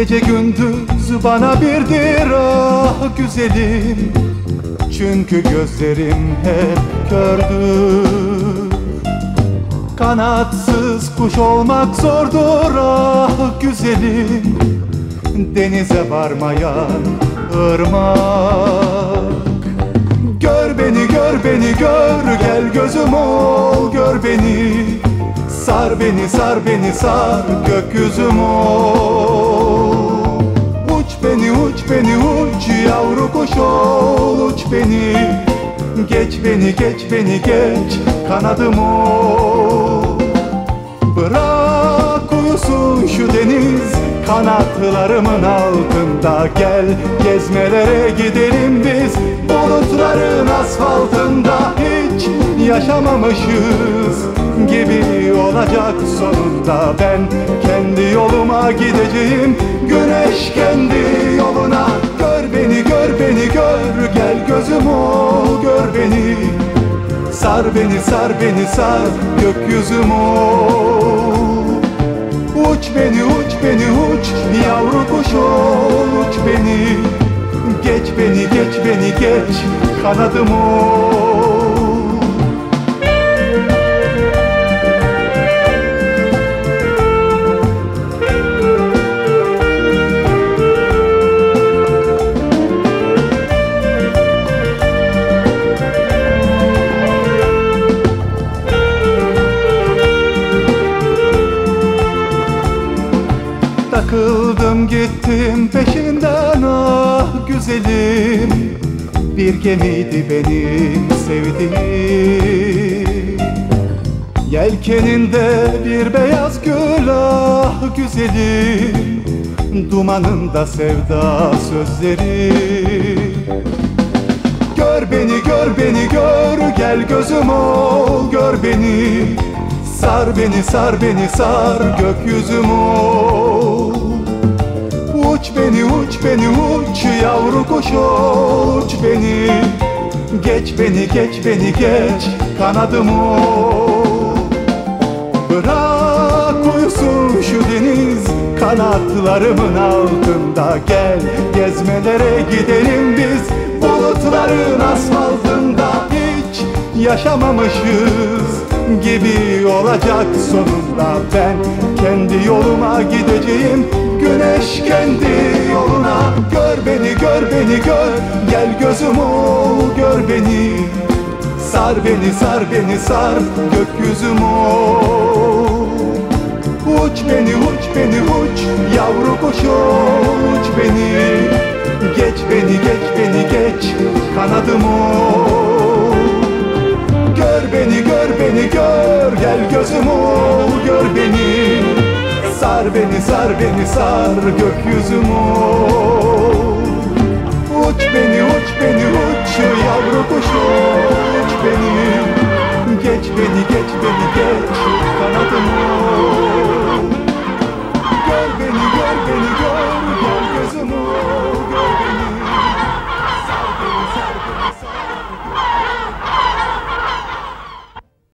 Gece gündüz bana birdir ah güzelim, çünkü gözlerim hep kördür. Kanatsız kuş olmak zordur ah güzelim, denize varmayan ırmak. Gör beni, gör beni, gör, gel gözüm ol, gör beni. Sar beni, sar beni, sar, gökyüzüm ol. Uç beni, uç beni, uç, yavru kuş ol, uç beni. Geç beni, geç beni, geç, kanadım ol. Bırak uyusun şu deniz kanatlarımın altında. Gel gezmelere gidelim biz bulutların asfaltında. Hiç yaşamamışız gibi olacak sonunda. Ben kendi yoluma gideceğim, güneş kendi yoluna. Gör beni, gör beni, gör, gel gözüm ol, gör beni. Sar beni, sar beni, sar, gökyüzüm ol. Uç beni, uç beni, uç, yavru kuş ol, uç beni. Geç beni, geç beni, geç, kanadım ol. Takıldım gittim peşinden ah güzelim, bir gemiydi benim sevdiğim. Yelkeninde bir beyaz gül ah güzelim, dumanında sevda sözleri. Gör beni, gör beni, gör, gel gözüm ol, gör beni. Sar beni, sar beni, sar, gökyüzüm ol. Uç beni, uç beni, uç, yavru kuş ol, uç beni. Geç beni, geç beni, geç, kanadım ol. Bırak uyusun şu deniz kanatlarımın altında. Gel gezmelere gidelim biz bulutların asfaltında. Hiç yaşamamışız gibi olacak sonunda. Ben kendi yoluma gideceğim, güneş kendi yoluna. Gör beni, gör beni, gör, gel gözüm ol, gör beni. Sar beni, sar beni, sar, gökyüzüm ol. Uç beni, uç beni, uç, yavru kuş ol, uç beni. Geç beni, geç beni, geç, kanadım ol. Gör beni, gör beni, gör, gel gözüm ol, gör beni. Sar beni, sar beni, sar, gökyüzüm ol. Uç beni, uç beni, uç, yavru kuş ol, uç beni. Geç beni, geç